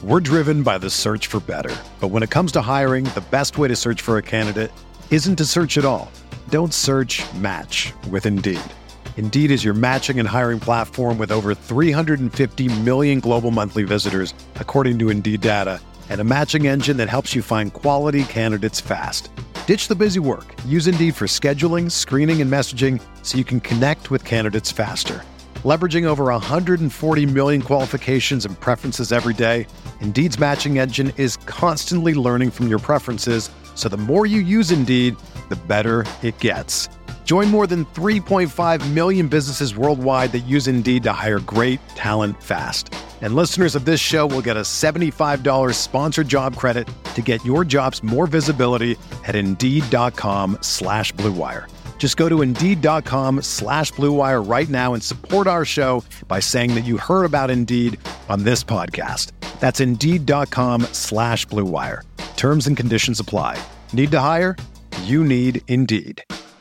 We're driven by the search for better. But when it comes to hiring, the best way to search for a candidate isn't to search at all. Don't search, match with Indeed. Indeed is your matching and hiring platform with over 350 million global monthly visitors, according to Indeed data, and a matching engine that helps you find quality candidates fast. Ditch the busy work. Use Indeed for scheduling, screening, and messaging so you can connect with candidates faster. Leveraging over 140 million qualifications and preferences every day, Indeed's matching engine is constantly learning from your preferences, so the more you use Indeed, the better it gets. Join more than 3.5 million businesses worldwide that use Indeed to hire great talent fast. And listeners of this show will get a $75 sponsored job credit to get your jobs more visibility at Indeed.com/Blue Wire. Just go to Indeed.com/Blue Wire right now and support our show by saying that you heard about Indeed on this podcast. That's Indeed.com/Blue Wire. Terms and conditions apply. Need to hire? You need Indeed.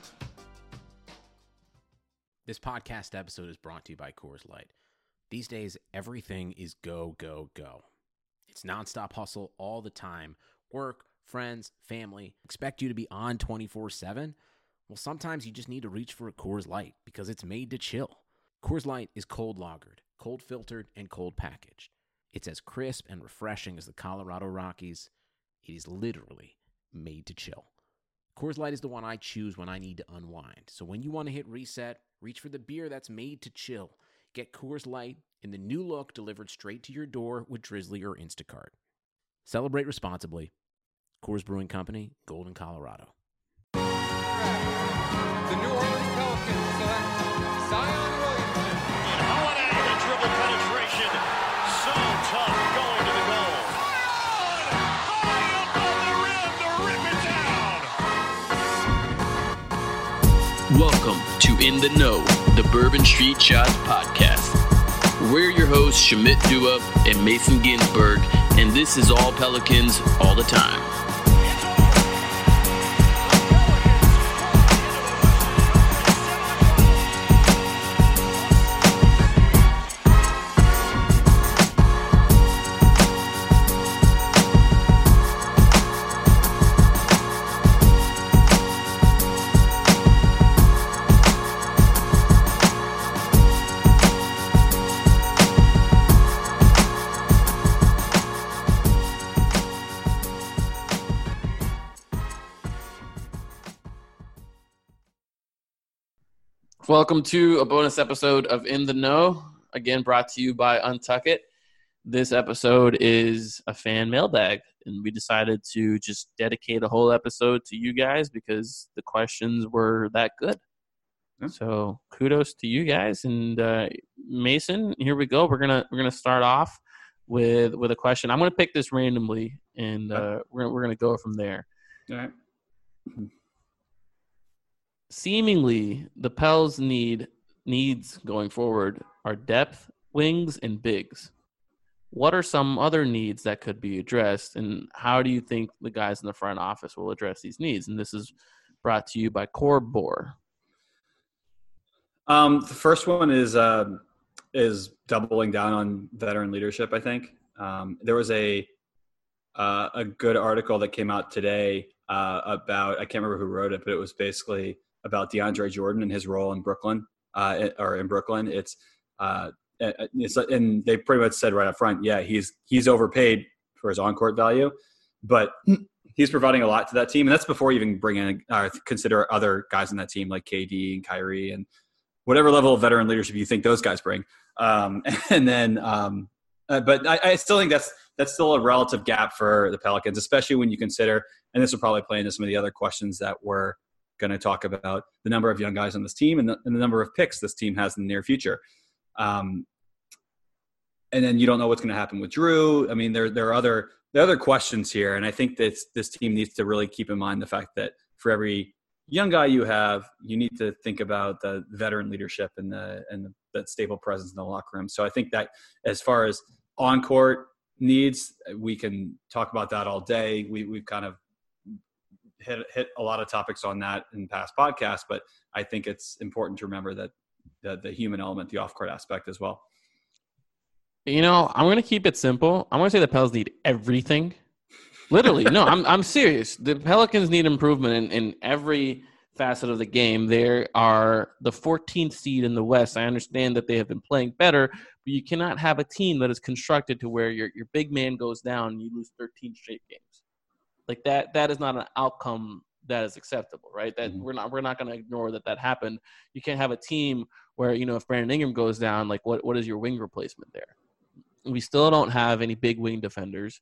This podcast episode is brought to you by Coors Light. These days, everything is go, go, go. It's nonstop hustle all the time. Work, friends, family, expect you to be on 24/7. Well, sometimes you just need to reach for a Coors Light because it's made to chill. Coors Light is cold lagered, cold filtered, and cold packaged. It's as crisp and refreshing as the Colorado Rockies. It is literally made to chill. Coors Light is the one I choose when I need to unwind. So when you want to hit reset, reach for the beer that's made to chill. Get Coors Light in the new look delivered straight to your door with Drizzly or Instacart. Celebrate responsibly. Coors Brewing Company, Golden, Colorado. The New Orleans Pelicans select Zion Williamson. And Holiday, the dribble penetration. So tough going to the goal. Zion! High above the rim to rip it down. Welcome to In the Know, the Bourbon Street Shots podcast. We're your hosts, Shamit Dua and Mason Ginsberg, and this is all Pelicans all the time. Welcome to a bonus episode of In the Know, again brought to you by Untuck It. This episode is a fan mailbag, and we decided to just dedicate a whole episode to you guys because the questions were that good. Yeah. So kudos to you guys. And Mason, here we go. We're gonna start off with a question. I'm gonna pick this randomly, and we're gonna go from there. All right. Seemingly, the Pels needs going forward are depth, wings, and bigs. What are some other needs that could be addressed, and how do you think the guys in the front office will address these needs? And this is brought to you by Corbor. The first one is doubling down on veteran leadership, I think. There was a good article that came out today about, I can't remember who wrote it, but it was basically about DeAndre Jordan and his role in Brooklyn, in Brooklyn. It's and they pretty much said right up front, yeah, he's overpaid for his on-court value, but he's providing a lot to that team. And that's before you even bring in, consider other guys on that team like KD and Kyrie and whatever level of veteran leadership you think those guys bring. But I still think that's still a relative gap for the Pelicans, especially when you consider, and this will probably play into some of the other questions that we're going to talk about, the number of young guys on this team and the number of picks this team has in the near future. And then you don't know what's going to happen with Drew. I mean, there are other questions here, and I think that this team needs to really keep in mind the fact that for every young guy you have, you need to think about the veteran leadership and that stable presence in the locker room. So I think that as far as on-court needs, we can talk about that all day. We've kind of hit a lot of topics on that in past podcasts, but I think it's important to remember that the human element, the off-court aspect as well. I'm going to keep it simple. I'm going to say the Pels need everything. Literally, no, I'm serious. The Pelicans need improvement in every facet of the game. They are the 14th seed in the West. I understand that they have been playing better, but you cannot have a team that is constructed to where your big man goes down and you lose 13 straight games. Like that is not an outcome that is acceptable, right? That we're not going to ignore that happened. You can't have a team where, if Brandon Ingram goes down, like what is your wing replacement there? We still don't have any big wing defenders.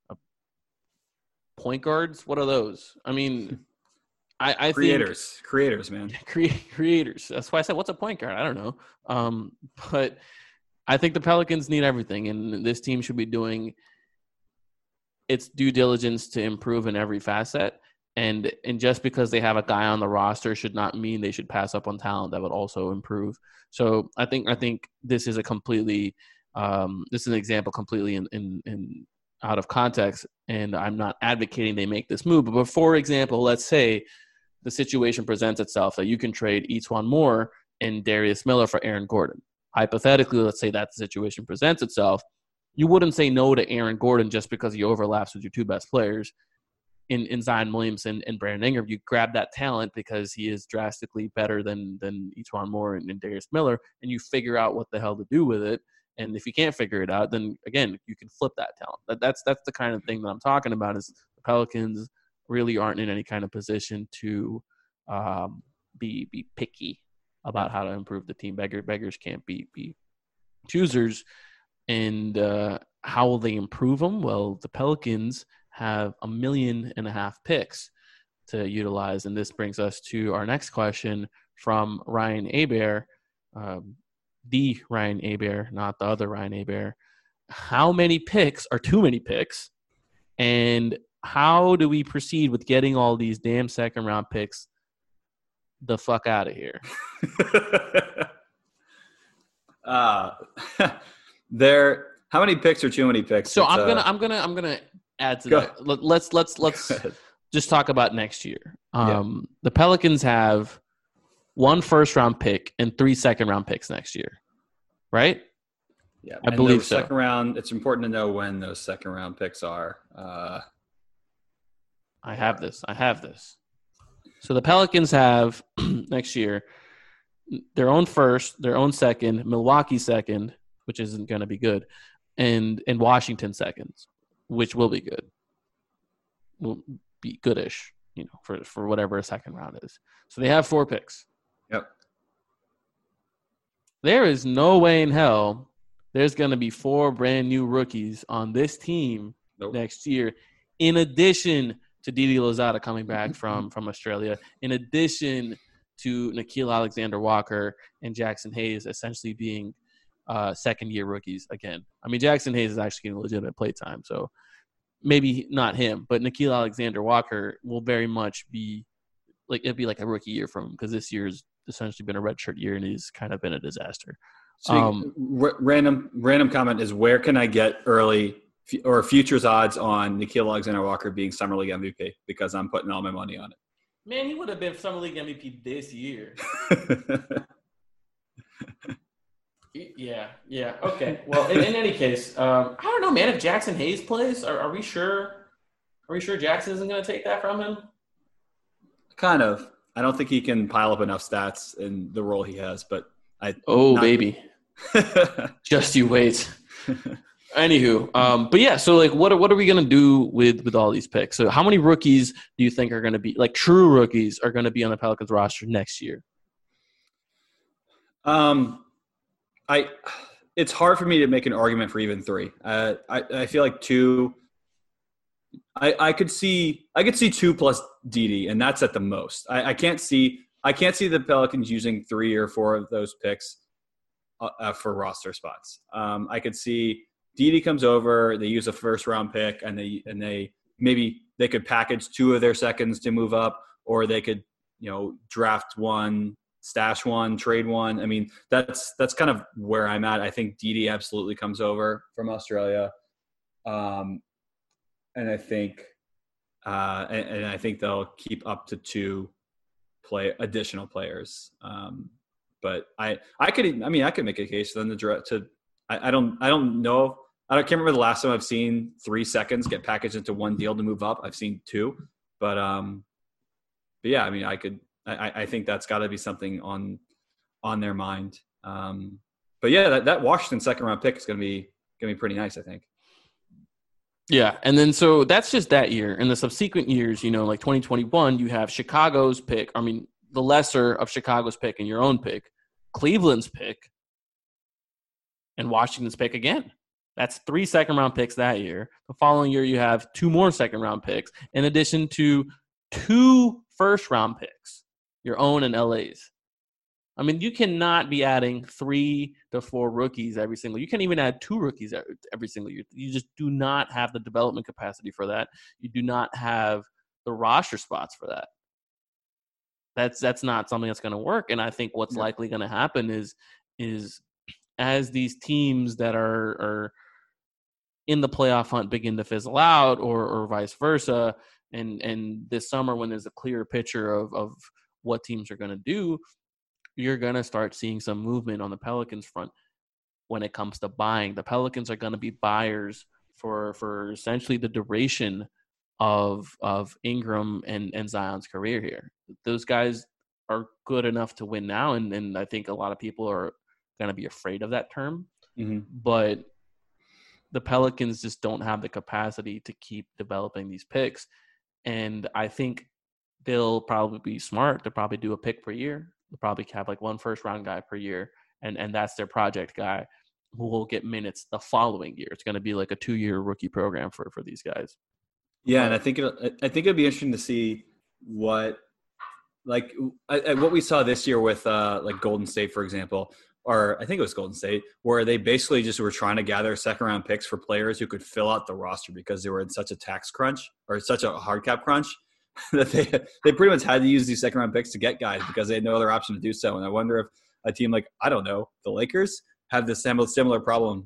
Point guards, what are those? I mean, I creators, man. Creators. That's why I said, what's a point guard? I don't know. But I think the Pelicans need everything, and this team should be doing its due diligence to improve in every facet. And just because they have a guy on the roster should not mean they should pass up on talent that would also improve. So I think this is this is an example completely in out of context, and I'm not advocating they make this move. But for example, let's say the situation presents itself that you can trade Etuan Moore and Darius Miller for Aaron Gordon. Hypothetically, let's say that the situation presents itself. You wouldn't say no to Aaron Gordon just because he overlaps with your two best players in Zion Williamson and Brandon Ingram. You grab that talent because he is drastically better than Etuan Moore and Darius Miller, and you figure out what the hell to do with it. And if you can't figure it out, then again, you can flip that talent. That's the kind of thing that I'm talking about. Is the Pelicans really aren't in any kind of position to be picky about how to improve the team. Beggars can't be choosers. And how will they improve them? Well, the Pelicans have 1.5 million picks to utilize, and this brings us to our next question from Ryan Hebert. The Ryan Hebert, not the other Ryan Hebert. How many picks are too many picks? And how do we proceed with getting all these damn second-round picks the fuck out of here? How many picks are too many picks? So I'm gonna add to that. Let's just talk about next year. The Pelicans have 1 first-round pick and 3 second-round picks next year, right? Yeah, I believe so. Second round. It's important to know when those second-round picks are. I have this. So the Pelicans have next year their own first, their own second, Milwaukee second, which isn't going to be good, and Washington seconds, which will be good. Will be goodish, for whatever a second round is. So they have 4 picks. Yep. There is no way in hell there's going to be 4 brand new rookies on this team next year, in addition to Didi Louzada coming back from Australia, in addition to Nickeil Alexander-Walker and Jackson Hayes essentially being second-year rookies again. I mean, Jackson Hayes is actually getting legitimate play time, so maybe not him, but Nickeil Alexander-Walker will very much be it'd be like a rookie year from him, because this year's essentially been a redshirt year and he's kind of been a disaster. So random comment is, where can I get early or futures odds on Nickeil Alexander-Walker being Summer League MVP? Because I'm putting all my money on it. Man, he would have been Summer League MVP this year. Yeah. Okay. Well, in any case, I don't know, man. If Jackson Hayes plays, are we sure? Are we sure Jackson isn't going to take that from him? Kind of. I don't think he can pile up enough stats in the role he has, but baby. Just you wait. Anywho, but yeah, so what are we gonna do with all these picks? So how many rookies do you think are gonna be, like, true rookies are gonna be on the Pelicans roster next year? It's hard for me to make an argument for even 3. I feel like 2. I could see 2 plus Didi, and that's at the most. I can't see the Pelicans using 3 or 4 of those picks for roster spots. I could see Didi comes over, they use a first round pick, and they maybe they could package 2 of their seconds to move up, or they could draft 1, stash 1, trade 1. I mean, that's kind of where I'm at. I think Didi absolutely comes over from Australia. And I think they'll keep up to 2 additional players. But I could make a case for them to I don't know. I can't remember the last time I've seen 3 seconds get packaged into one deal to move up. I've seen 2, but yeah, I mean, I think that's got to be something on their mind. But yeah, that Washington second round pick is going to be pretty nice, I think. Yeah, and then so that's just that year. In the subsequent years, like 2021, you have Chicago's pick. I mean, the lesser of Chicago's pick and your own pick, Cleveland's pick, and Washington's pick again. That's 3 second-round picks that year. The following year, you have 2 more second-round picks, in addition to 2 first-round picks, your own and LA's. I mean, you cannot be adding 3 to 4 rookies every single year. You can't even add 2 rookies every single year. You just do not have the development capacity for that. You do not have the roster spots for that. That's not something that's going to work. And I think what's likely going to happen is as these teams that are in the playoff hunt begin to fizzle out or vice versa, and this summer when there's a clearer picture of what teams are going to do, you're going to start seeing some movement on the Pelicans front when it comes to buying. The Pelicans are going to be buyers for essentially the duration of Ingram and Zion's career here. Those guys are good enough to win now, and I think a lot of people are going to be afraid of that term. Mm-hmm. But the Pelicans just don't have the capacity to keep developing these picks. And I think they'll probably be smart to probably do a pick per year. They'll probably have like 1 first-round guy per year, and that's their project guy who will get minutes the following year. It's going to be like a 2-year rookie program for these guys. Yeah, and I think it'd be interesting to see what we saw this year with like Golden State, for example, or I think it was Golden State, where they basically just were trying to gather second-round picks for players who could fill out the roster because they were in such a tax crunch or such a hard cap crunch that they pretty much had to use these second-round picks to get guys because they had no other option to do so. And I wonder if a team like, I don't know, the Lakers have this similar problem.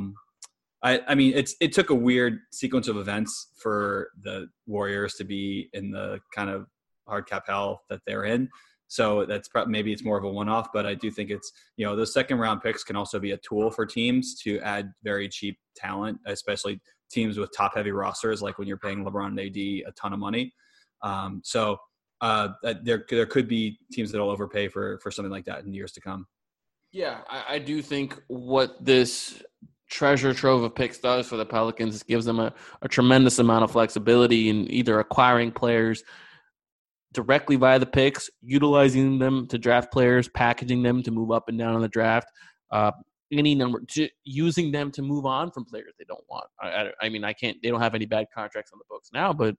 I mean, it took a weird sequence of events for the Warriors to be in the kind of hard cap hell that they're in. So that's maybe it's more of a one-off, but I do think it's, those second-round picks can also be a tool for teams to add very cheap talent, especially teams with top-heavy rosters, like when you're paying LeBron and AD a ton of money. So there could be teams that will overpay for something like that in years to come. Yeah, I do think what this treasure trove of picks does for the Pelicans is gives them a tremendous amount of flexibility in either acquiring players directly via the picks, utilizing them to draft players, packaging them to move up and down on the draft, any number, using them to move on from players they don't want. I mean, they don't have any bad contracts on the books now, but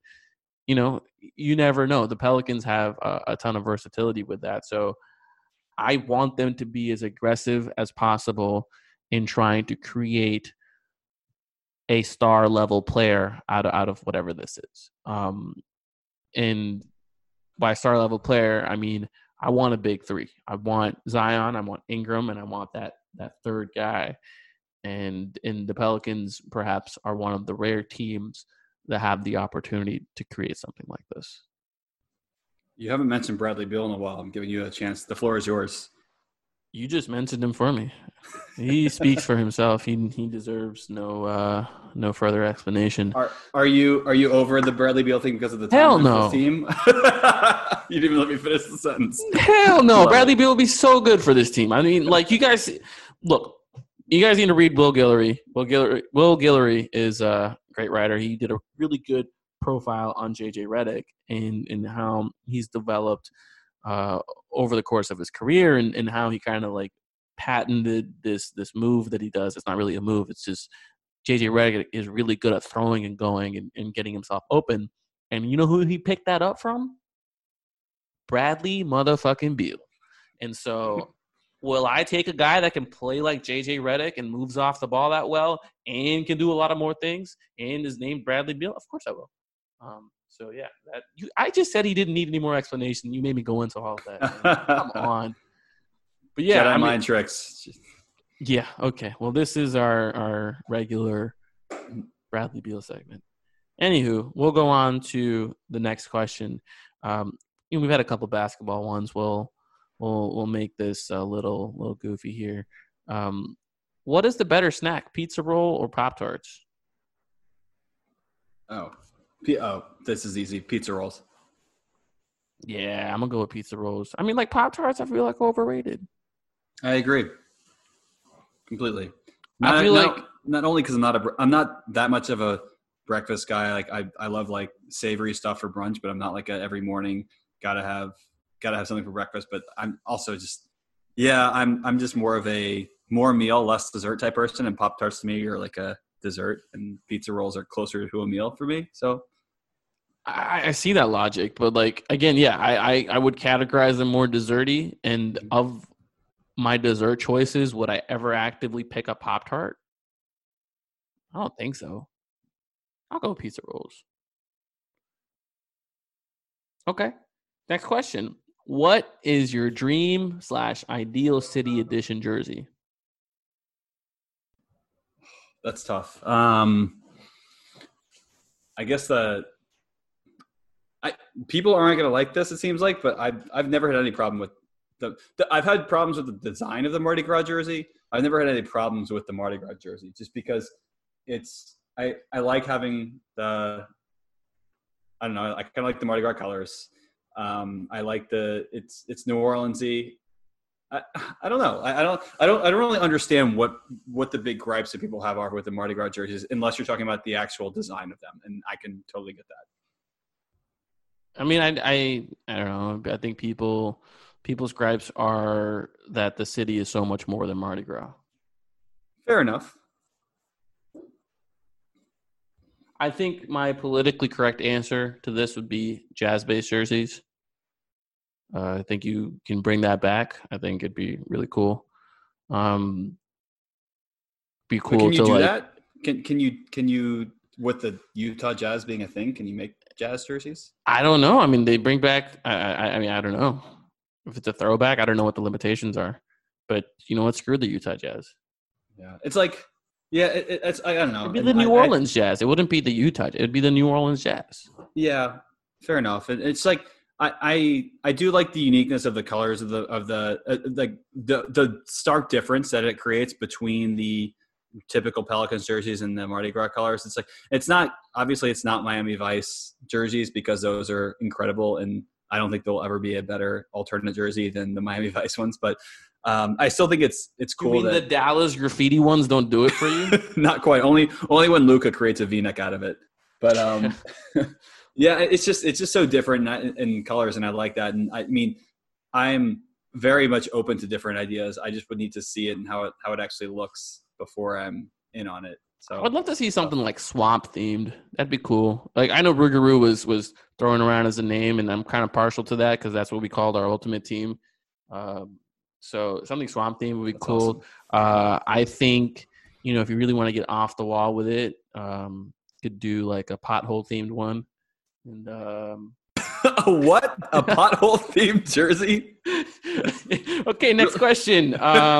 you never know. The Pelicans have a ton of versatility with that. So I want them to be as aggressive as possible in trying to create a star level player out of whatever this is. And by star level player, I mean, I want a big 3. I want Zion, I want Ingram, and I want that third guy. And the Pelicans perhaps are one of the rare teams that have the opportunity to create something like this. You haven't mentioned Bradley Beal in a while. I'm giving you a chance. The floor is yours. You just mentioned him for me. He speaks for himself. He deserves no further explanation. Are you over the Bradley Beal thing because of the Hell no team? You didn't even let me finish the sentence. Hell no. Bradley Beal would be so good for this team. I mean, like, you guys look. You guys need to read Will Guillory. Will Guillory is a great writer. He did a really good profile on JJ Redick and how he's developed over the course of his career and how he kind of like patented this move that he does. It's not really a move. It's just JJ Redick is really good at throwing and going and getting himself open. And you know who he picked that up from? Bradley motherfucking Beal. And so will I take a guy that can play like JJ Redick and moves off the ball that well and can do a lot of more things and is named Bradley Beal? Of course I will. So yeah, I just said he didn't need any more explanation. You made me go into all of that. Come on. But yeah, Jedi mind tricks. Yeah. Okay. Well, this is our regular Bradley Beal segment. Anywho, we'll go on to the next question. We've had a couple basketball ones. We'll make this a little goofy here. What is the better snack, pizza roll or Pop-Tarts? This is easy. Pizza rolls. Yeah, I'm going to go with pizza rolls. I mean, like Pop-Tarts, I feel like overrated. I agree. Completely. I feel like not only because I'm not that much of a breakfast guy. Like I love like savory stuff for brunch, but I'm not like every morning gotta have something for breakfast. But I'm also just I'm just more of a more meal, less dessert type person, and Pop-Tarts to me are like a dessert, and pizza rolls are closer to a meal for me. So I see that logic, but like again, yeah, I would categorize them more desserty. And of my dessert choices, would I ever actively pick a Pop-Tart? I don't think so. I'll go with pizza rolls. Okay. Next question. What is your dream / ideal city edition jersey? that's tough. I guess people aren't going to like this, it seems like, but I've never had any problem with I've had problems with the design of the Mardi Gras jersey. I've never had any problems with the Mardi Gras jersey, just because I like having I don't know, I kind of like the Mardi Gras colors. I like it's New Orleans-y. I don't know. I don't really understand what the big gripes that people have are with the Mardi Gras jerseys, unless you're talking about the actual design of them, and I can totally get that. I mean, I don't know. I think people's gripes are that the city is so much more than Mardi Gras. Fair enough. I think my politically correct answer to this would be Jazz-based jerseys. I think you can bring that back. I think it'd be really cool. Be cool. But can you do like, that? Can you with the Utah Jazz being a thing? Can you make Jazz jerseys? I don't know. I mean, they bring back. I mean, I don't know if it's a throwback. I don't know what the limitations are. But you know what? Screw the Utah Jazz. Yeah, it's like it's I don't know. It'd be the New Orleans Jazz. It wouldn't be the Utah. It'd be the New Orleans Jazz. Yeah, fair enough. It's like I do like the uniqueness of the colors of the stark difference that it creates between the typical Pelicans jerseys and the Mardi Gras colors. It's like it's not Miami Vice jerseys, because those are incredible, and I don't think there'll ever be a better alternate jersey than the Miami Vice ones. But I still think it's cool. You mean the Dallas graffiti ones don't do it for you? Not quite. Only when Luka creates a V-neck out of it. But yeah, it's just so different in colors, and I like that. And I mean, I'm very much open to different ideas. I just would need to see it and how it actually looks before I'm in on it. So I'd love to see something like swamp themed. That'd be cool. Like I know Rougarou was thrown around as a name, and I'm kind of partial to that because that's what we called our ultimate team. So something swamp themed would be cool. Awesome. I think if you really want to get off the wall with it, could do like a pothole themed one. And what? A pothole themed jersey? Okay, next question.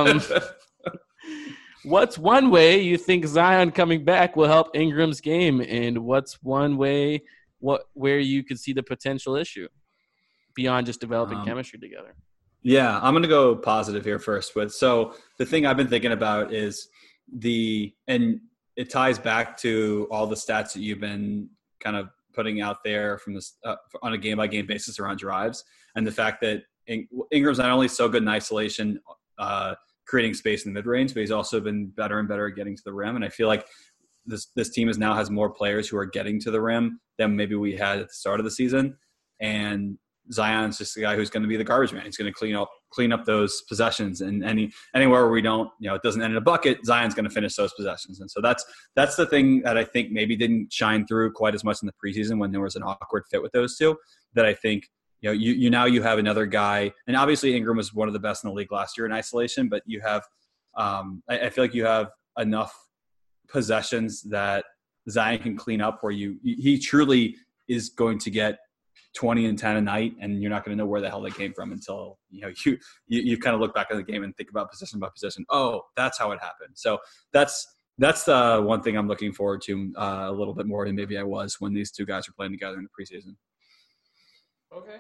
What's one way you think Zion coming back will help Ingram's game, and what's one way where you could see the potential issue beyond just developing chemistry together? Yeah, I'm going to go positive here first. So the thing I've been thinking about is and it ties back to all the stats that you've been kind of putting out there from this on a game-by-game basis around drives, and the fact that Ingram's not only so good in isolation, creating space in the mid-range, but he's also been better and better at getting to the rim. And I feel like this team now has more players who are getting to the rim than maybe we had at the start of the season. And Zion's just the guy who's going to be the garbage man. He's going to clean up those possessions, and anywhere where we don't, it doesn't end in a bucket, Zion's going to finish those possessions. And so that's the thing that I think maybe didn't shine through quite as much in the preseason when there was an awkward fit with those two, that I think, you have another guy, and obviously Ingram was one of the best in the league last year in isolation, but you have, I feel like you have enough possessions that Zion can clean up where he truly is going to get 20 and 10 a night, and you're not going to know where the hell they came from until you kind of look back at the game and think about position by position. Oh, that's how it happened. So that's the one thing I'm looking forward to a little bit more than maybe I was when these two guys were playing together in the preseason. Okay.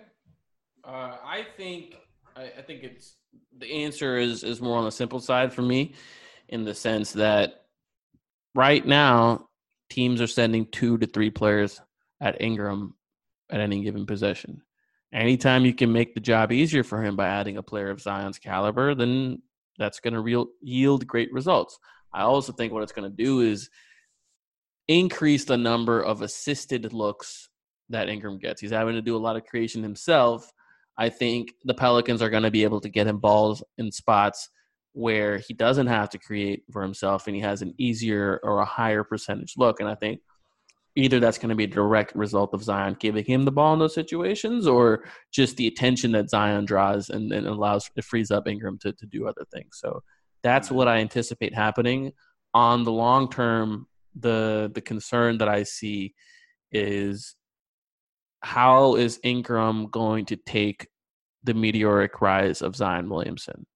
I think it's the answer is more on the simple side for me. in the sense that right now teams are sending 2 to 3 players at Ingram at any given possession. Anytime you can make the job easier for him by adding a player of Zion's caliber, then that's going to yield great results. I also think what it's going to do is increase the number of assisted looks that Ingram gets. He's having to do a lot of creation himself. I think the Pelicans are going to be able to get him balls in spots where he doesn't have to create for himself and he has an easier or a higher percentage look. And I think either that's going to be a direct result of Zion giving him the ball in those situations, or just the attention that Zion draws and it frees up Ingram to do other things. So that's what I anticipate happening. On the long term, the concern that I see is, how is Ingram going to take the meteoric rise of Zion Williamson?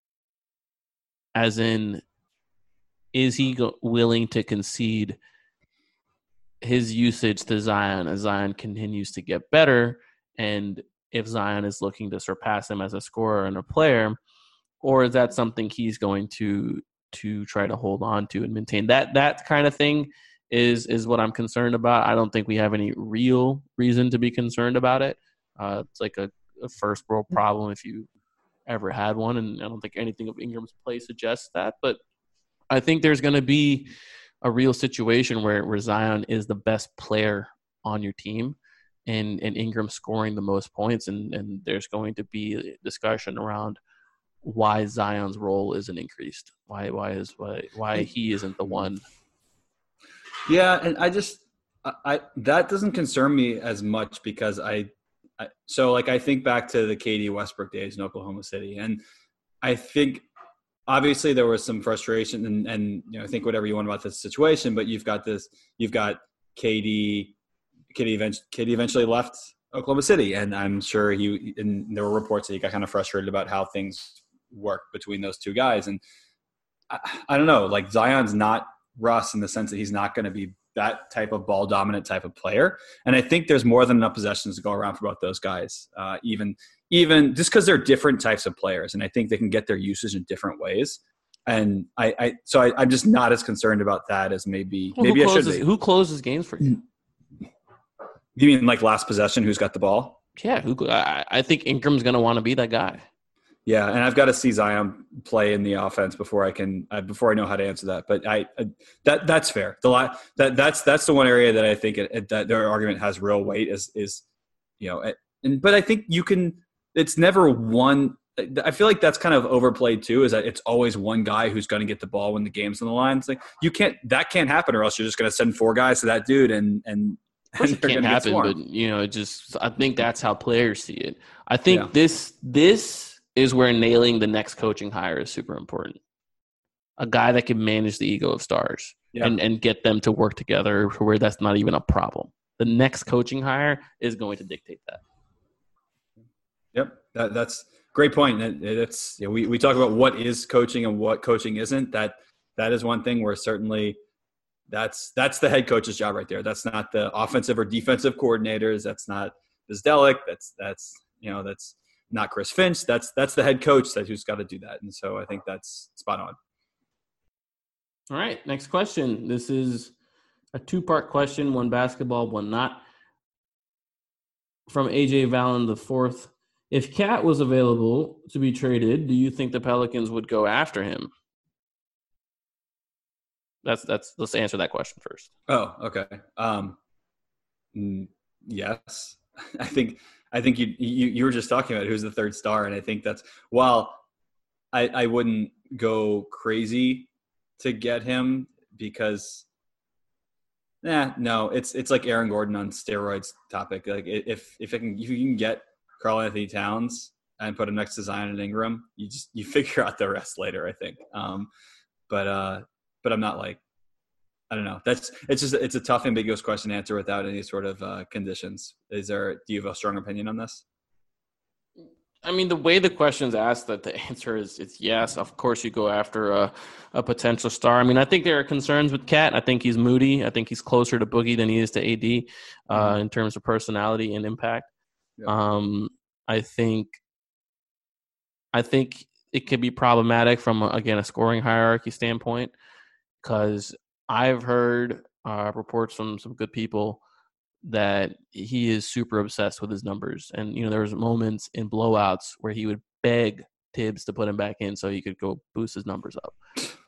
As in, is he willing to concede his usage to Zion as Zion continues to get better? And if Zion is looking to surpass him as a scorer and a player, or is that something he's going to try to hold on to and maintain? That kind of thing is what I'm concerned about. I don't think we have any real reason to be concerned about it. It's like a first world problem if you ever had one, and I don't think anything of Ingram's play suggests that. But I think there's going to be a real situation where Zion is the best player on your team and Ingram scoring the most points, and there's going to be a discussion around why Zion's role isn't increased, why he isn't the one. Yeah, and I that doesn't concern me as much because I think back to the KD Westbrook days in Oklahoma City, and I think obviously there was some frustration and think whatever you want about this situation, but you've got KD eventually left Oklahoma City, and I'm sure there were reports that he got kind of frustrated about how things worked between those two guys. And I don't know, like Zion's not Russ in the sense that he's not going to be that type of ball dominant type of player. And I think there's more than enough possessions to go around for both those guys, even just because they're different types of players. And I think they can get their usage in different ways. And I'm just not as concerned about that as maybe I should be. Who closes games for you? You mean like last possession, who's got the ball? Yeah. I think Ingram's going to want to be that guy. Yeah, and I've got to see Zion play in the offense before I know how to answer that. But that's fair. That's the one area that I think that their argument has real weight is but I think you can. It's never one. I feel like that's kind of overplayed too. Is that it's always one guy who's going to get the ball when the game's on the line. It's like that can't happen, or else you're just going to send 4 guys to that dude and. It can't happen, but I think that's how players see it. I think this is where nailing the next coaching hire is super important. A guy that can manage the ego of stars and get them to work together where that's not even a problem. The next coaching hire is going to dictate that. Yep, that's a great point. It's we talk about what is coaching and what coaching isn't. That is one thing where certainly that's the head coach's job right there. That's not the offensive or defensive coordinators. That's not Bizdelic. That's not Chris Finch. That's the head coach who's got to do that. And so I think that's spot on. All right, next question. This is a 2-part question, one basketball, one not. From AJ Vallon IV. If Cat was available to be traded, do you think the Pelicans would go after him? Let's answer that question first. Oh, okay. Yes. I think you were just talking about who's the third star, and I think that's I wouldn't go crazy to get him because no, it's like Aaron Gordon on steroids topic. Like if you can get Karl Anthony Towns and put him next to Zion and Ingram, you figure out the rest later, I think. But I'm not like, I don't know. It's a tough, ambiguous question to answer without any sort of conditions. Do you have a strong opinion on this? I mean, the way the question's asked, that the answer is it's yes. Of course, you go after a potential star. I mean, I think there are concerns with Cat. I think he's moody. I think he's closer to Boogie than he is to AD in terms of personality and impact. Yeah. I think it could be problematic from, again, a scoring hierarchy standpoint, because I've heard reports from some good people that he is super obsessed with his numbers. And, there was moments in blowouts where he would beg Tibbs to put him back in so he could go boost his numbers up.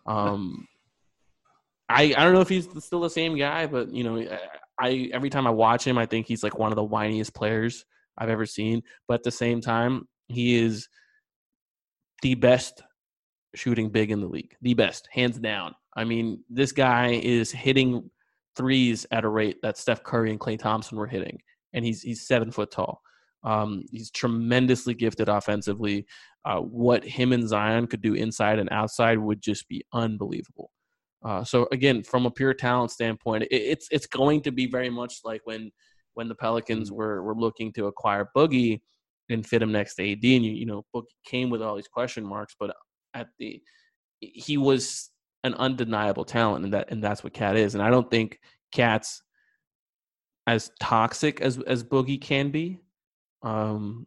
I don't know if he's still the same guy, but, I every time I watch him, I think he's like one of the whiniest players I've ever seen. But at the same time, he is the best shooting big in the league. The best, hands down. I mean, this guy is hitting threes at a rate that Steph Curry and Klay Thompson were hitting, and he's 7 foot tall. He's tremendously gifted offensively. What him and Zion could do inside and outside would just be unbelievable. So again, from a pure talent standpoint, it's going to be very much like when the Pelicans were looking to acquire Boogie and fit him next to AD, and Boogie came with all these question marks, but he was an undeniable talent, and that's what Cat is. And I don't think Cat's as toxic as Boogie can be, and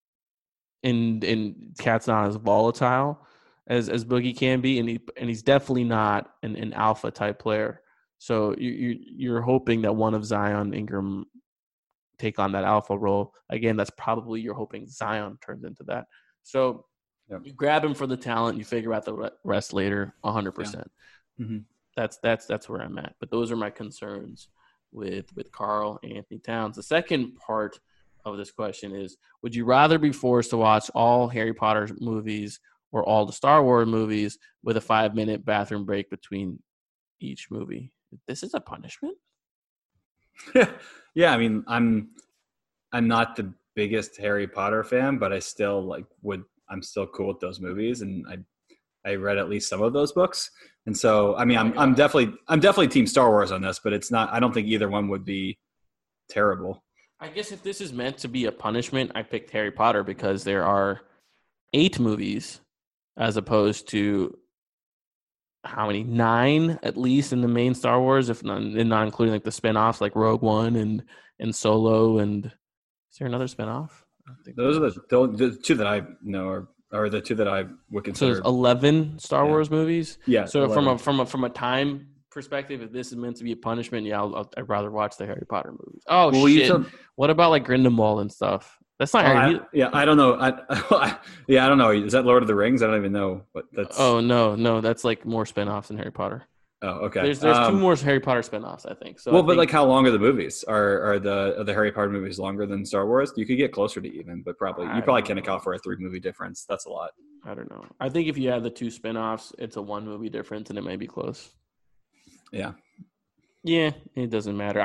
Cat's not as volatile as Boogie can be, and he's definitely not an alpha type player. So you're hoping that one of Zion, Ingram take on that alpha role. Again, that's probably you're hoping Zion turns into that. So you grab him for the talent, you figure out the rest later, 100%. Yeah. Mm-hmm. That's where I'm at. But those are my concerns with Karl Anthony Towns. The second part of this question is, would you rather be forced to watch all Harry Potter movies or all the Star Wars movies with a 5-minute bathroom break between each movie? This is a punishment? Yeah, I mean, I'm not the biggest Harry Potter fan, but I still I'm still cool with those movies, and I read at least some of those books. And so, I mean, I'm definitely team Star Wars on this, but it's not, I don't think either one would be terrible. I guess if this is meant to be a punishment, I picked Harry Potter because there are 8 movies as opposed to how many? 9 at least in the main Star Wars, if not including like the spinoffs like Rogue One and Solo. And is there another spinoff? Those are the 2 that I know are the 2 that I would consider. So there's 11 Star Wars movies. Yeah. So 11. from a time perspective, if this is meant to be a punishment, I'd rather watch the Harry Potter movies. Oh, well, shit! What about like Grindelwald and stuff? That's not Harry. I don't know. I don't know. Is that Lord of the Rings? I don't even know what that's. Oh no, that's like more spinoffs than Harry Potter. Oh, okay. There's 2 more Harry Potter spinoffs, I think. So but like, how long are the movies? Are the Harry Potter movies longer than Star Wars? You could get closer to even, but you probably can't account for a 3-movie difference. That's a lot. I don't know. I think if you add the 2 spinoffs, it's a 1-movie difference, and it may be close. Yeah. Yeah, it doesn't matter.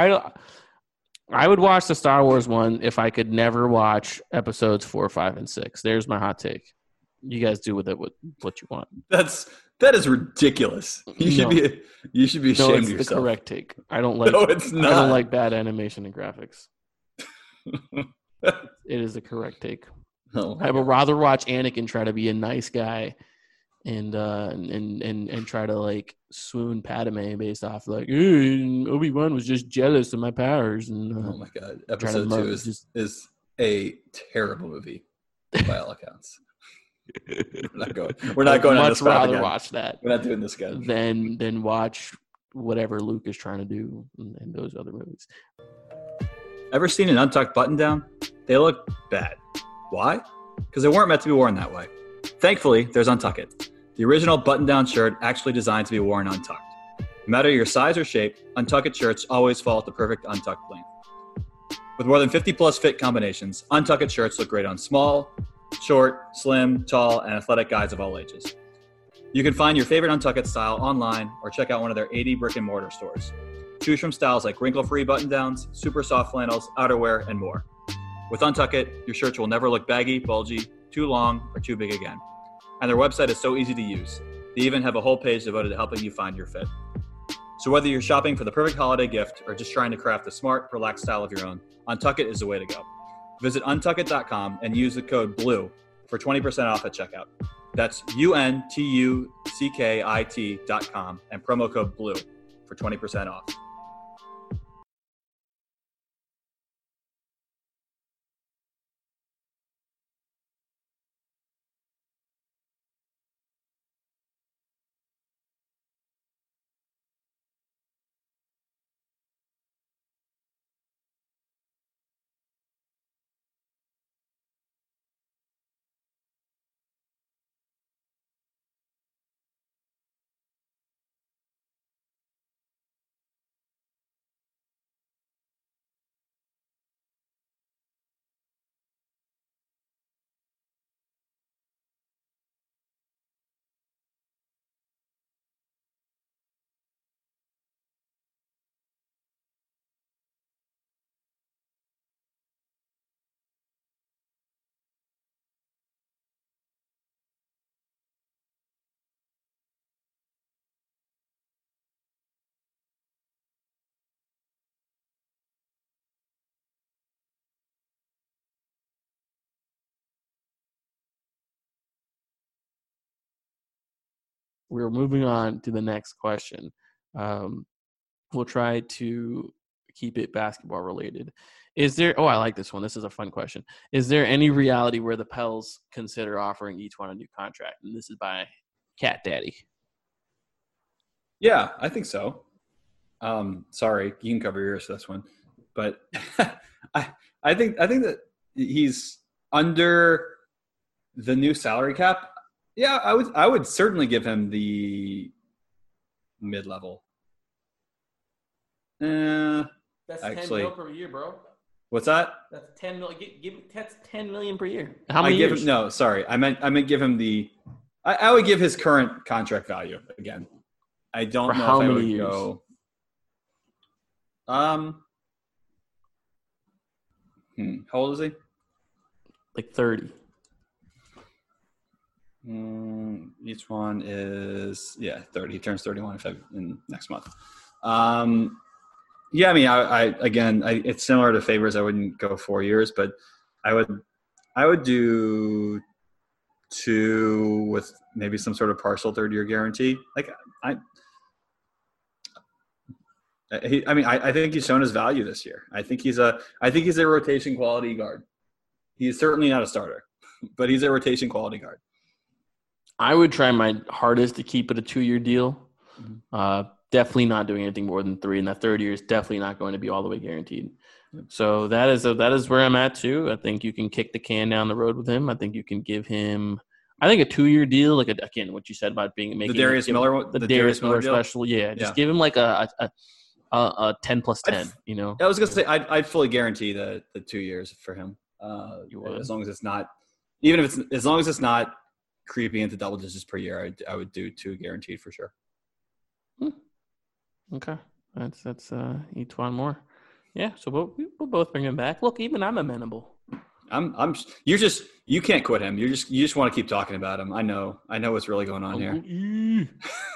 I would watch the Star Wars one if I could never watch episodes 4, 5, and 6. There's my hot take. You guys do with it what you want. That is ridiculous. You should be ashamed of yourself. No, it's the correct take. I don't like. No, it's not. I don't like bad animation and graphics. It is the correct take. Oh, I would rather watch Anakin try to be a nice guy and try to like swoon Padme based off like Obi-Wan was just jealous of my powers. And oh my god, episode 2 is a terrible movie by all accounts. We're not going on this path rather again. Watch that. We're not doing this again. Than watch whatever Luke is trying to do in those other movies. Ever seen an untucked button down? They look bad. Why? Because they weren't meant to be worn that way. Thankfully, there's Untuck It, the original button-down shirt actually designed to be worn untucked. No matter your size or shape, Untuck It shirts always fall at the perfect untucked length. With more than 50-plus fit combinations, Untuck It shirts look great on small, short, slim, tall, and athletic guys of all ages. You can find your favorite Untuck It style online or check out one of their 80 brick-and-mortar stores. Choose from styles like wrinkle-free button-downs, super soft flannels, outerwear, and more. With Untuck It, your shirts will never look baggy, bulgy, too long, or too big again. And their website is so easy to use. They even have a whole page devoted to helping you find your fit. So whether you're shopping for the perfect holiday gift or just trying to craft a smart, relaxed style of your own, Untuck It is the way to go. Visit untuckit.com and use the code BLUE for 20% off at checkout. That's untuckit.com and promo code BLUE for 20% off. we're moving on to the next question. We'll try to keep it basketball related. I like this one. This is a fun question. Is there any reality where the Pels consider offering each one a new contract? And this is by Cat Daddy. Yeah, I think so. Sorry, you can cover yours for this one. But I think that he's under the new salary cap. Yeah, I would certainly give him the mid-level. That's actually, 10 mil per year, bro. What's that? That's 10 mil. That's 10 million per year. How many years? No, sorry. I meant give him the. I would give his current contract value again. I don't For know how if I many would years? go. How old is he? Like 30. Each one is 30. He turns 31 in next month. Yeah, I mean, I it's similar to Favors. I wouldn't go 4 years, but I would do 2 with maybe some sort of partial third-year guarantee. Like I think he's shown his value this year. I think he's a rotation quality guard. He's certainly not a starter, but he's a rotation quality guard. I would try my hardest to keep it a 2-year deal. Definitely not doing anything more than 3, and that third year is definitely not going to be all the way guaranteed. So that is where I'm at too. I think you can kick the can down the road with him. I think you can give him, a 2-year deal, like again what you said about making the Darius Miller, the Darius Miller special. Yeah, just give him like a 10 plus 10. I was gonna say I'd fully guarantee the 2 years for him. As long as it's not, as long as it's not creeping into double digits per year, I would do 2 guaranteed for sure. Okay, that's Etuan Moore. Yeah, so we'll both bring him back. Look, even I'm amenable. You can't quit him. You just want to keep talking about him. I know what's really going on here.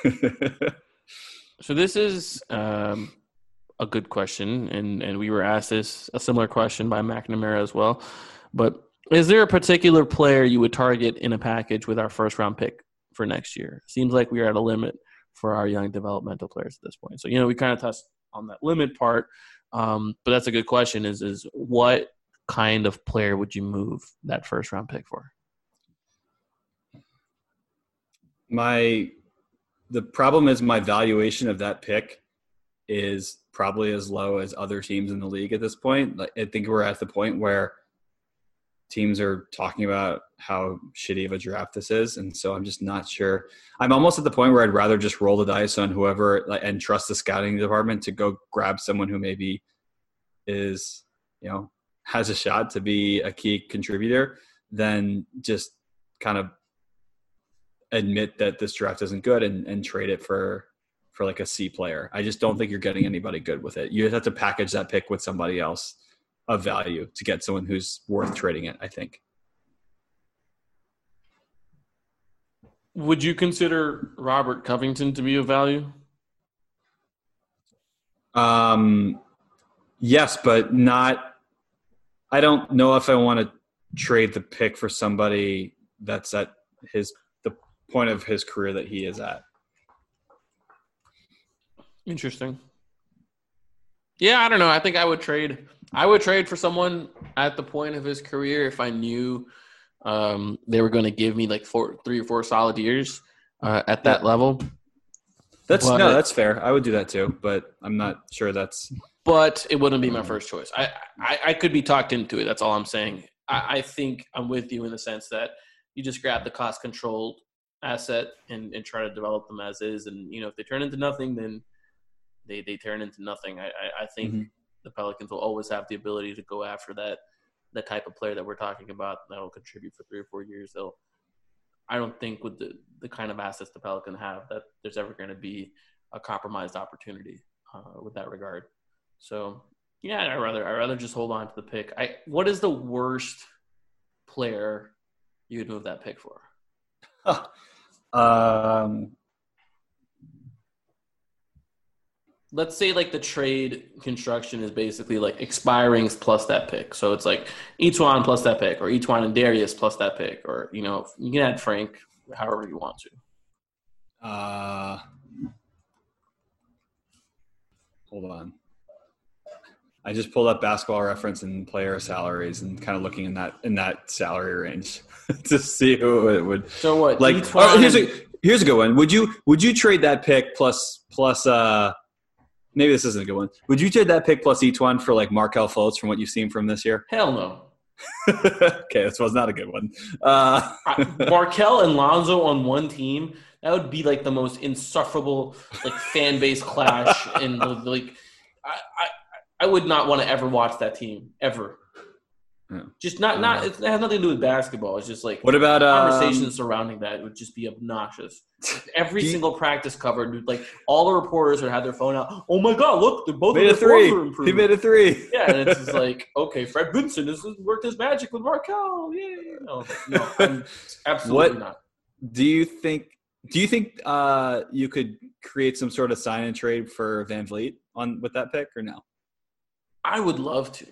So this is a good question, and we were asked a similar question by McNamara as well. But is there a particular player you would target in a package with our first round pick for next year? Seems like we are at a limit for our young developmental players at this point. So, we kind of touched on that limit part. But that's a good question is what kind of player would you move that first round pick for? The problem is my valuation of that pick is probably as low as other teams in the league at this point. I think we're at the point where teams are talking about how shitty of a draft this is. And so I'm just not sure. I'm almost at the point where I'd rather just roll the dice on whoever and trust the scouting department to go grab someone who maybe is, has a shot to be a key contributor than just kind of admit that this draft isn't good and trade it for like a C player. I just don't think you're getting anybody good with it. You have to package that pick with somebody else of value to get someone who's worth trading it, I think. Would you consider Robert Covington to be of value? Yes, but not – I don't know if I want to trade the pick for somebody that's at the point of his career that he is at. Interesting. Yeah, I don't know. I think I would trade for someone at the point of his career if I knew they were going to give me like 3 or 4 solid years at that level. That's fair. I would do that too, but I'm not sure that's. But it wouldn't be my first choice. I could be talked into it. That's all I'm saying. I think I'm with you in the sense that you just grab the cost controlled asset and try to develop them as is, and if they turn into nothing, then they turn into nothing. I think the Pelicans will always have the ability to go after that type of player that we're talking about that will contribute for 3 or 4 years. I don't think with the kind of assets the Pelicans have that there's ever going to be a compromised opportunity with that regard. So yeah, I rather just hold on to the pick. What is the worst player you would move that pick for? Let's say like the trade construction is basically like expirings plus that pick. So it's like Etuan plus that pick, or Etuan and Darius plus that pick, or you can add Frank however you want to. Hold on. I just pulled up Basketball Reference and player salaries and kind of looking in that salary range to see who it would. So what? Like, here's a good one. Would you trade that pick plus maybe this isn't a good one. Would you trade that pick plus each one for like Markelle Fultz from what you've seen from this year? Hell no. Okay, this was not a good one. Markelle and Lonzo on one team, that would be like the most insufferable like fan base clash in like I would not want to ever watch that team ever. Yeah. Just not it has nothing to do with basketball. It's just like what about conversations surrounding that would just be obnoxious. Every single practice covered, like all the reporters would have their phone out. Oh my God, look, they're both made a three. He made a three. Yeah, and it's just like, okay, Fred Vinson has worked his magic with Markelle. Yeah, no, absolutely not. Do you think you could create some sort of sign and trade for Van Vliet with that pick or no? I would love to.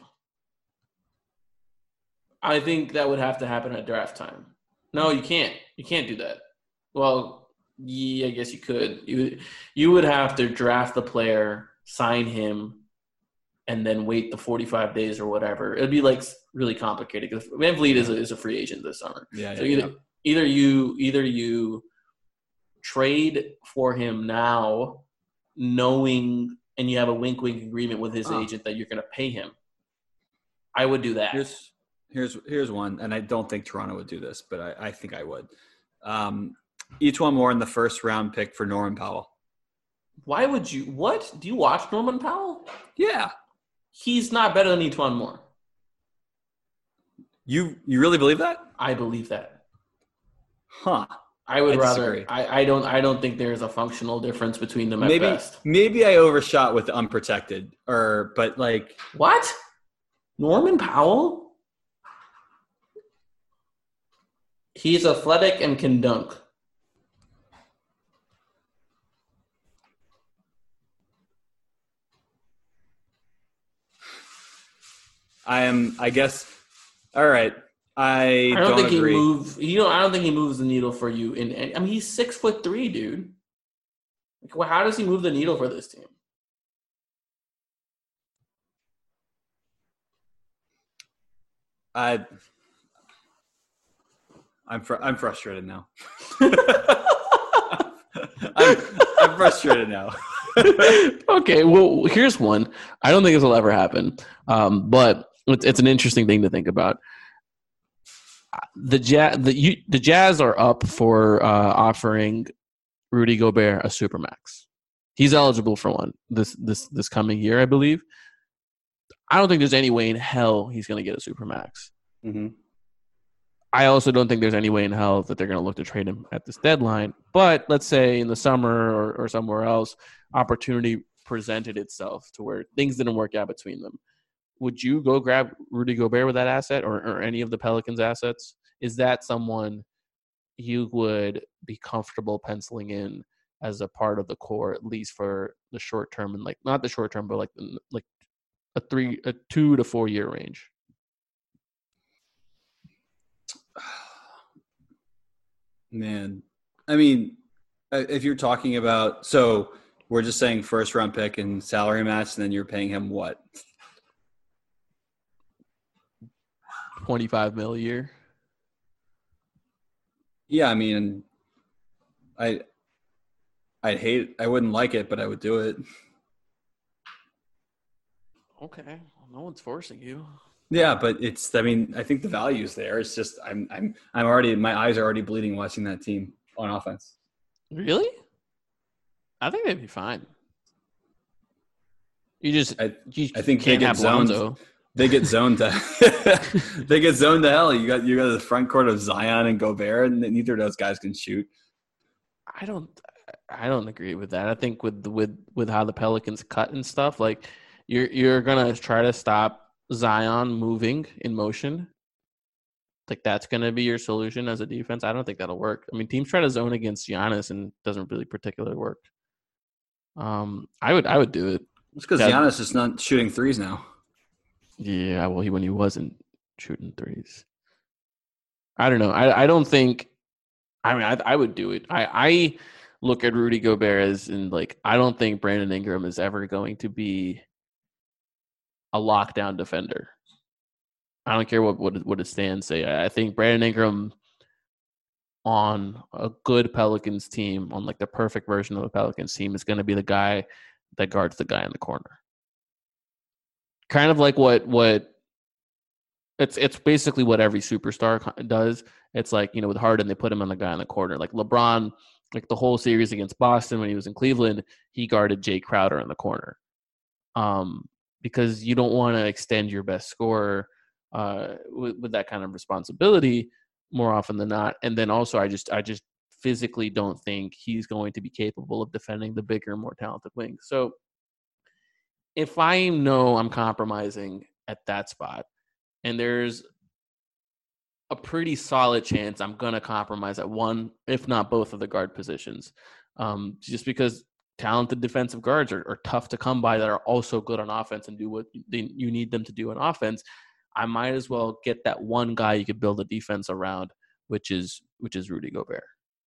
I think that would have to happen at draft time. No, you can't. You can't do that. Well, yeah, I guess you could. You would have to draft the player, sign him, and then wait the 45 days or whatever. It'd be like really complicated because Van Vliet is a free agent this summer. Yeah. So either you trade for him now, knowing and you have a wink-wink agreement with his agent that you're going to pay him. I would do that. Here's one, and I don't think Toronto would do this, but I think I would. Each one more in the first round pick for Norman Powell. Why would you? What? Do you watch Norman Powell? Yeah. He's not better than Etuan Moore. You really believe that? I believe that. Huh. I would disagree. rather. I don't think there's a functional difference between them at best. Maybe I overshot with unprotected, but like what? Norman Powell? He's athletic and can dunk. I guess. All right. I don't think agree. I don't think he moves the needle for you. He's 6'3", dude. Like, how does he move the needle for this team? I'm frustrated now. I'm frustrated now. Okay, well, here's one. I don't think this will ever happen, but it's an interesting thing to think about. The Jazz are up for offering Rudy Gobert a supermax. He's eligible for one this coming year, I believe. I don't think there's any way in hell he's going to get a supermax. Mm-hmm. I also don't think there's any way in hell that they're going to look to trade him at this deadline. But let's say in the summer or somewhere else, opportunity presented itself to where things didn't work out between them. Would you go grab Rudy Gobert with that asset or any of the Pelicans' assets? Is that someone you would be comfortable penciling in as a part of the core, at least for the short term, and like not the short term, but like a 2 to 4 year range? Man, I mean, if you're talking about, so we're just saying first round pick and salary match, and then you're paying him what? $25 million a year. Yeah, I mean, I'd hate it. I wouldn't like it, but I would do it. Okay, well, no one's forcing you. Yeah, but I think the value's there. It's just I'm already, my eyes are already bleeding watching that team on offense. Really? I think they'd be fine. I think they get zoned. Lonzo. They get zoned to they get zoned to hell. You got the front court of Zion and Gobert, and neither of those guys can shoot. I don't agree with that. I think with how the Pelicans cut and stuff, like you're gonna try to stop Zion moving in motion. Like that's gonna be your solution as a defense. I don't think that'll work. I mean, teams try to zone against Giannis and it doesn't really particularly work. I would do it. It's because Giannis is not shooting threes now. Yeah, well, when he wasn't shooting threes. I don't know. I don't think – I mean, I would do it. I look at Rudy Gobert as in like, I don't think Brandon Ingram is ever going to be a lockdown defender. I don't care what his stands say. I think Brandon Ingram on a good Pelicans team, on like the perfect version of a Pelicans team, is going to be the guy that guards the guy in the corner. Kind of like what it's basically what every superstar does. It's like, you know, with Harden, they put him on the guy in the corner. Like LeBron, like the whole series against Boston when he was in Cleveland, he guarded Jay Crowder in the corner. Because you don't want to extend your best scorer with that kind of responsibility more often than not. And then also, I just physically don't think he's going to be capable of defending the bigger, more talented wing. So if I know I'm compromising at that spot, and there's a pretty solid chance I'm going to compromise at one, if not both of the guard positions, just because talented defensive guards are tough to come by that are also good on offense and do what you need them to do on offense. I might as well get that one guy you could build a defense around, which is Rudy Gobert.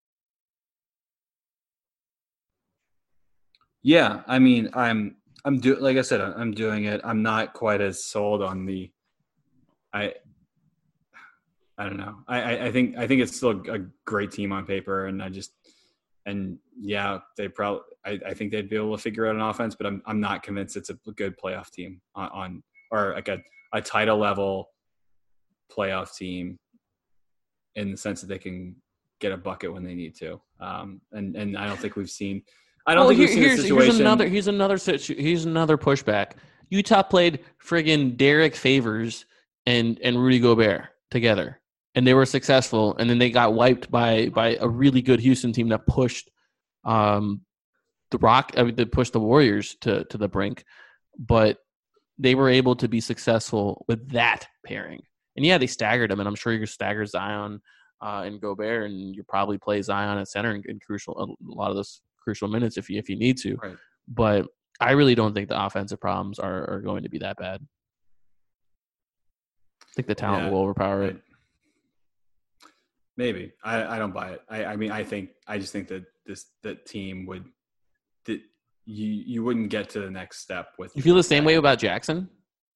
Yeah, I mean, like I said, I'm doing it. I'm not quite as sold on the. I don't know. I think it's still a great team on paper, and yeah, they probably. I think they'd be able to figure out an offense, but I'm not convinced it's a good playoff team on or like a title level playoff team in the sense that they can get a bucket when they need to. And I don't think we've seen. I don't think we've seen a situation. Here's another pushback. Utah played friggin' Derek Favors and Rudy Gobert together, and they were successful. And then they got wiped by a really good Houston team that pushed they pushed the Warriors to the brink, but they were able to be successful with that pairing. And yeah, they staggered them, and I'm sure you're stagger Zion and Gobert, and you probably play Zion at center in a lot of those crucial minutes if you need to. Right. But I really don't think the offensive problems are going to be that bad. I think the talent will overpower it. Maybe. I don't buy it. I just think that that team would that you wouldn't get to the next step with. You feel the same way about Jackson?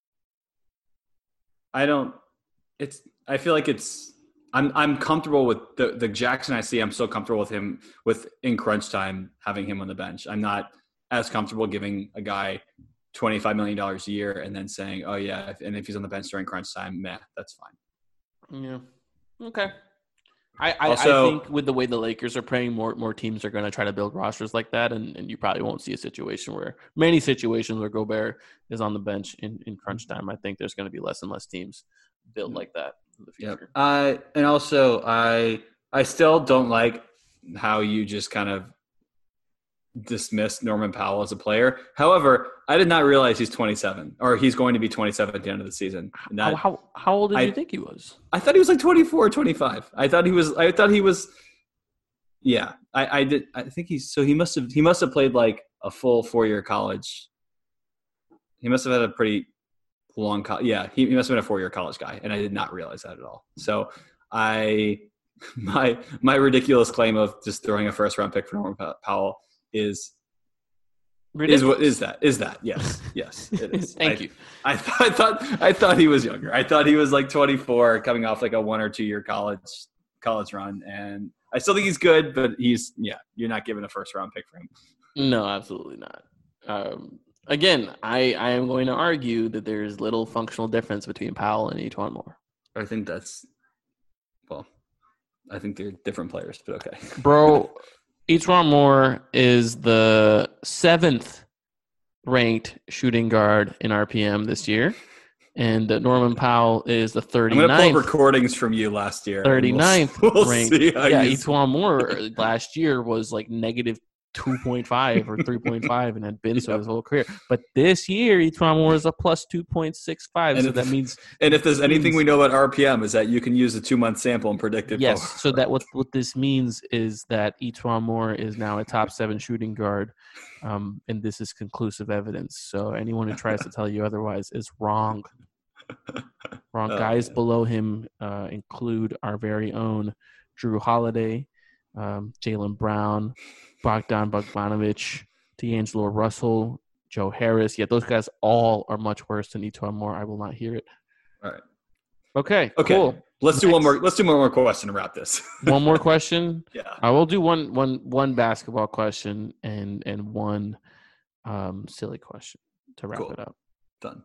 I feel like I'm comfortable with the Jackson I see. I'm so comfortable with him in crunch time, having him on the bench. I'm not as comfortable giving a guy $25 million a year and then saying, oh yeah, and if he's on the bench during crunch time, that's fine. Yeah. Okay. I think with the way the Lakers are playing, more teams are going to try to build rosters like that, and you probably won't see many situations where Gobert is on the bench in crunch time. I think there's going to be less and less teams built like that in the future. Yep. And also, I still don't like how you just kind of dismissed Norman Powell as a player. However, I did not realize he's 27, or he's going to be 27 at the end of the season. How old did you think he was? I thought he was like 24 or 25. I thought he was. Yeah, I did. I think he must have played like a full 4-year college. He must have had a pretty long college. Yeah, he must have been a 4-year college guy, and I did not realize that at all. So my ridiculous claim of just throwing a first round pick for Norman Powell is that yes it is. Thank you. I thought he was younger. I thought he was like 24 coming off like a 1 or 2 year college run, and I still think he's good, but you're not giving a first round pick for him. No, absolutely not. Again, I am going to argue that there's little functional difference between Powell and E'Twaun Moore. I think they're different players, but okay. Bro, E'Twaun Moore is the 7th ranked shooting guard in RPM this year, and Norman Powell is the 39th. I'm going to pull recordings from you last year. 39th we'll ranked. E'Twaun Moore last year was like negative 2.5 or 3.5 and had been so his whole career. But this year, E'Twaun Moore is a plus 2.65. So that means. And if there's anything we know about RPM, is that you can use a 2-month sample and predict it. Yes. So that what this means is that E'Twaun Moore is now a top 7 shooting guard, and this is conclusive evidence. So anyone who tries to tell you otherwise is wrong. Guys below him include our very own Drew Holiday, Jaylen Brown, Bogdan Bogdanovic, D'Angelo Russell, Joe Harris. Yeah, those guys all are much worse than Etor Moore. I will not hear it. All right. Okay, Okay. cool. Let's do one more. Let's do one more question to wrap this. One more question. Yeah. I will do one basketball question and one silly question to wrap Cool. it up. Done.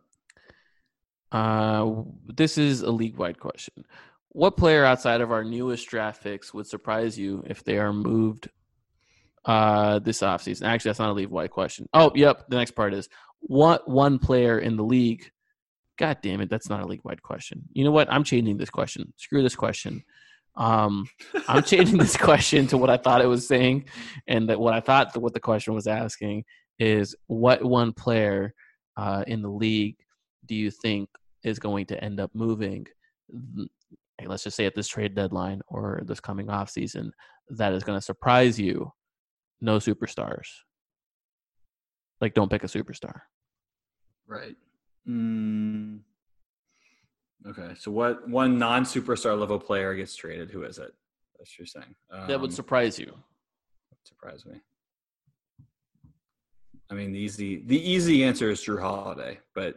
This is a league-wide question. What player outside of our newest draft picks would surprise you if they are moved this offseason? Actually, that's not a league-wide question. Oh, yep. The next part is what one player in the league. God damn it, that's not a league-wide question. You know what? I'm changing this question. Screw this question. I'm changing this question to what I thought it was saying, and that what I thought what the question was asking is what one player in the league do you think is going to end up moving? Let's just say at this trade deadline or this coming off season, that is going to surprise you. No superstars. Like, don't pick a superstar. Right. Okay. So what one non-superstar level player gets traded? Who is it? That's what you're saying. That would surprise you. Surprise me. I mean, the easy answer is Drew Holiday, but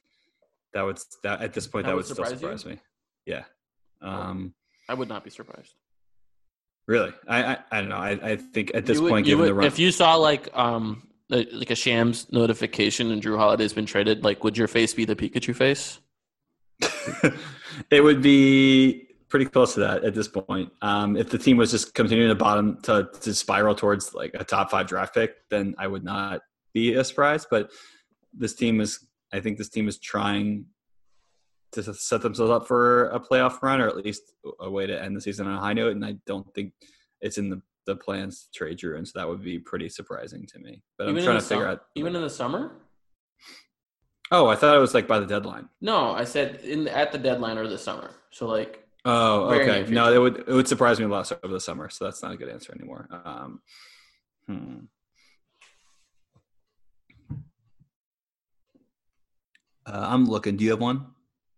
at this point that would still surprise me. Yeah. I would not be surprised. Really? I don't know. I think at this point, given the run, if you saw like a Shams notification and Drew Holiday's been traded, like, would your face be the Pikachu face? It would be pretty close to that at this point. If the team was just continuing to spiral towards like a top 5 draft pick, then I would not be a surprise. But I think this team is trying to set themselves up for a playoff run, or at least a way to end the season on a high note. And I don't think it's in the plans to trade Drew, and so that would be pretty surprising to me. But I'm trying to figure out. Even in the summer? Oh, I thought it was like by the deadline. No, I said at the deadline or the summer. So like. Oh, okay. No, it would surprise me less over the summer, so that's not a good answer anymore. I'm looking. Do you have one?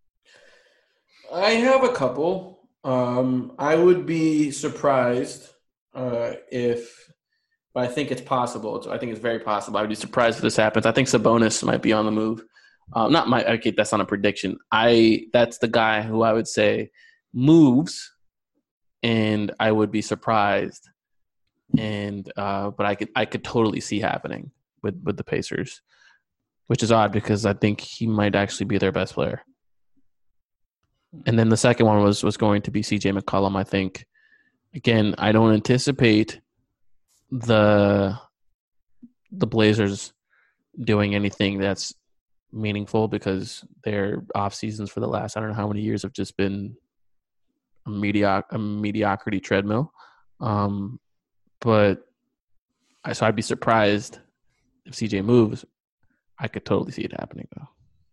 I have a couple. I would be surprised if, but I think it's possible. I think it's very possible. I would be surprised if this happens. I think Sabonis might be on the move. That's not a prediction. That's the guy who I would say moves, and I would be surprised. But I could totally see happening with the Pacers, which is odd because I think he might actually be their best player. And then the second one was going to be CJ McCollum, I think. Again, I don't anticipate the Blazers doing anything that's meaningful because their off seasons for the last I don't know how many years have just been a mediocrity treadmill. But I'd be surprised if CJ moves. I could totally see it happening though.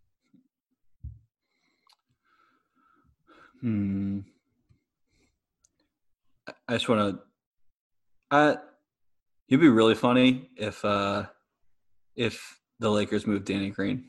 I just want to. It'd be really funny if the Lakers moved Danny Green.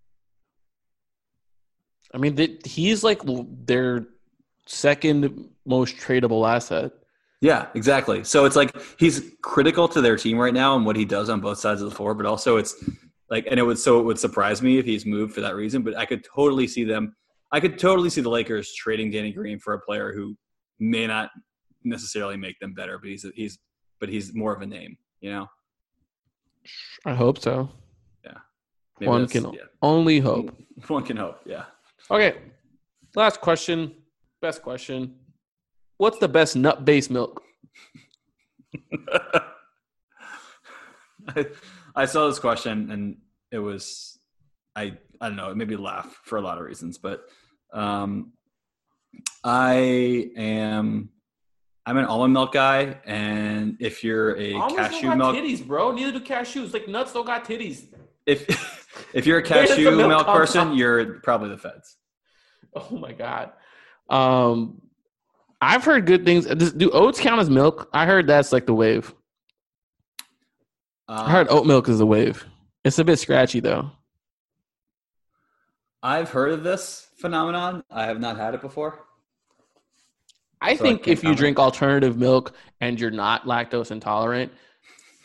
I mean, he's like their second most tradable asset. Yeah, exactly. So it's like he's critical to their team right now and what he does on both sides of the floor. But also, it's like, and it would surprise me if he's moved for that reason. But I could totally see them. I could totally see the Lakers trading Danny Green for a player who may not necessarily make them better, but he's more of a name, you know? I hope so. Yeah. One can only hope. One can hope, yeah. Okay. Last question. Best question. What's the best nut-based milk? I saw this question and it was I don't know, it made me laugh for a lot of reasons, but I'm an almond milk guy, and if you're a almonds cashew don't got milk titties, bro. Neither do cashews. Like nuts don't got titties. If you're a cashew milk person, you're probably the feds. Oh my god. I've heard good things. Do oats count as milk? I heard that's like the wave. I heard oat milk is the wave. It's a bit scratchy though. I've heard of this phenomenon. I have not had it before. I think if you drink alternative milk and you're not lactose intolerant,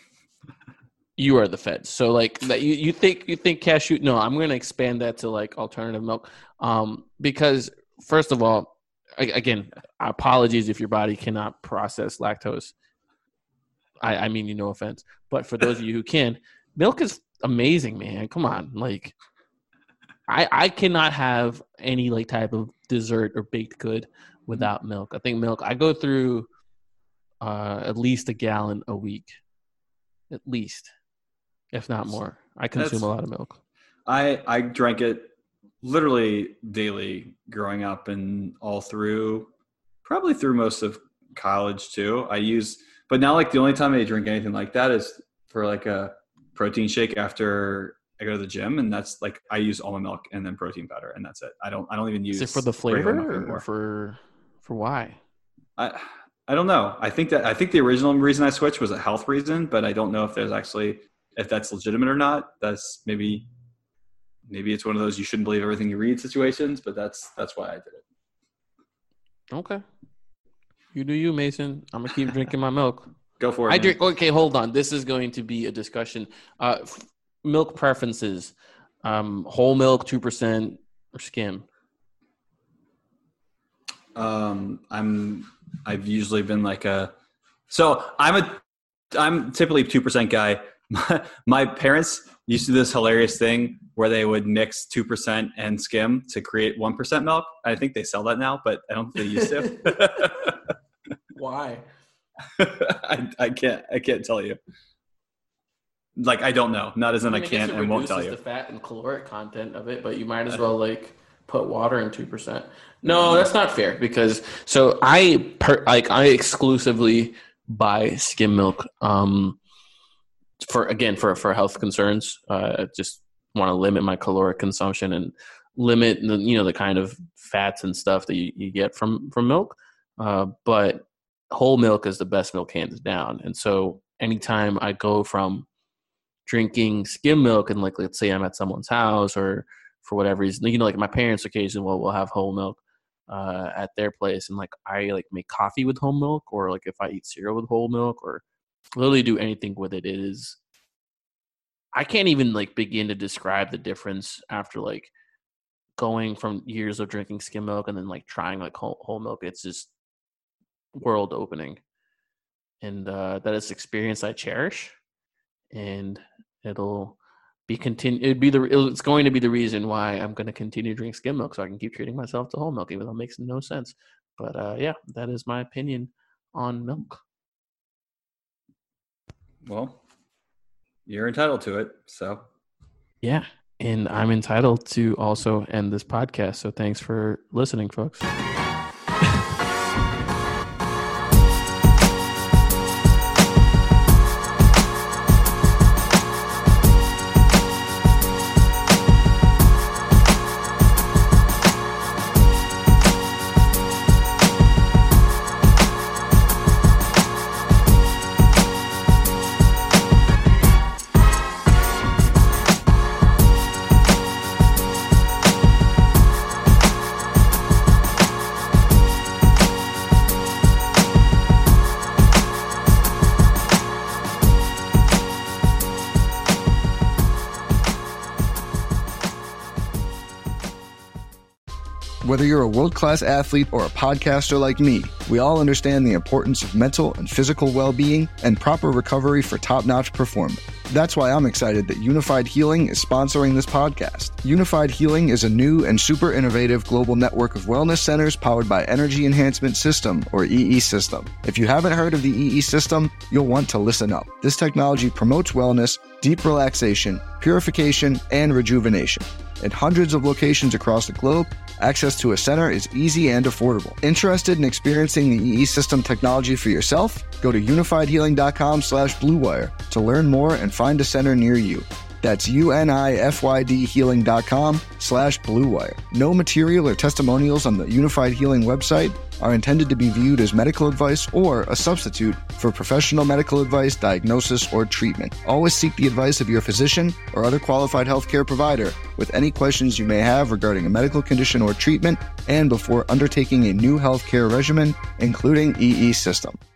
You are the feds. So like that you think cashew. No, I'm going to expand that to like alternative milk. Because first of all, again, apologies if your body cannot process lactose. I mean, no offense, but for those of you who can, milk is amazing, man. Come on. Like I cannot have any like type of dessert or baked good without milk. I think milk, I go through at least a gallon a week, at least, if not more. I consume a lot of milk. I drank it literally daily growing up and probably through most of college too. But now like the only time I drink anything like that is for like a protein shake after I go to the gym, and that's like I use almond milk and then protein powder, and that's it. I don't even use. Is it for the flavor or for why? I don't know. I think the original reason I switched was a health reason, but I don't know if that's legitimate or not. That's maybe it's one of those you shouldn't believe everything you read situations, but that's why I did it. Okay. You do you, Mason. I'm gonna keep drinking my milk. Go for it. Okay, hold on. This is going to be a discussion. Milk preferences: whole milk, 2%, or skim. I've usually been like I'm typically 2% guy. My parents used to do this hilarious thing where they would mix 2% and skim to create 1% milk. I think they sell that now, but I don't think they used to. Why? I can't tell you. Like, I don't know. Not as in I can't and won't tell you. It reduces the fat and caloric content of it, but you might as well like put water in 2%. No, that's not fair because I exclusively buy skim milk for health concerns. Just want to limit my caloric consumption and limit the kind of fats and stuff that you get from milk. But whole milk is the best milk hands down. And so anytime I go from drinking skim milk and like, let's say I'm at someone's house or for whatever reason, like my parents occasionally will have whole milk at their place. And like, I like make coffee with whole milk, or like if I eat cereal with whole milk, or literally do anything with it, I can't even like begin to describe the difference after like going from years of drinking skim milk and then like trying like whole milk. It's just world opening, and that is an experience I cherish, and it's going to be the reason why I'm going to continue to drink skim milk, so I can keep treating myself to whole milk, even though it makes no sense. But yeah, that is my opinion on milk. Well, you're entitled to it, so. Yeah, and I'm entitled to also end this podcast, so thanks for listening, folks. Whether you're a world-class athlete or a podcaster like me, we all understand the importance of mental and physical well-being and proper recovery for top-notch performance. That's why I'm excited that Unified Healing is sponsoring this podcast. Unified Healing is a new and super innovative global network of wellness centers powered by Energy Enhancement System, or EE System. If you haven't heard of the EE System, you'll want to listen up. This technology promotes wellness, deep relaxation, purification, and rejuvenation. At hundreds of locations across the globe, access to a center is easy and affordable. Interested in experiencing the EE System technology for yourself? Go to unifiedhealing.com/bluewire to learn more and find a center near you. That's unifydhealing.com/bluewire. No material or testimonials on the Unified Healing website are intended to be viewed as medical advice or a substitute for professional medical advice, diagnosis, or treatment. Always seek the advice of your physician or other qualified healthcare provider with any questions you may have regarding a medical condition or treatment and before undertaking a new healthcare regimen, including EE System.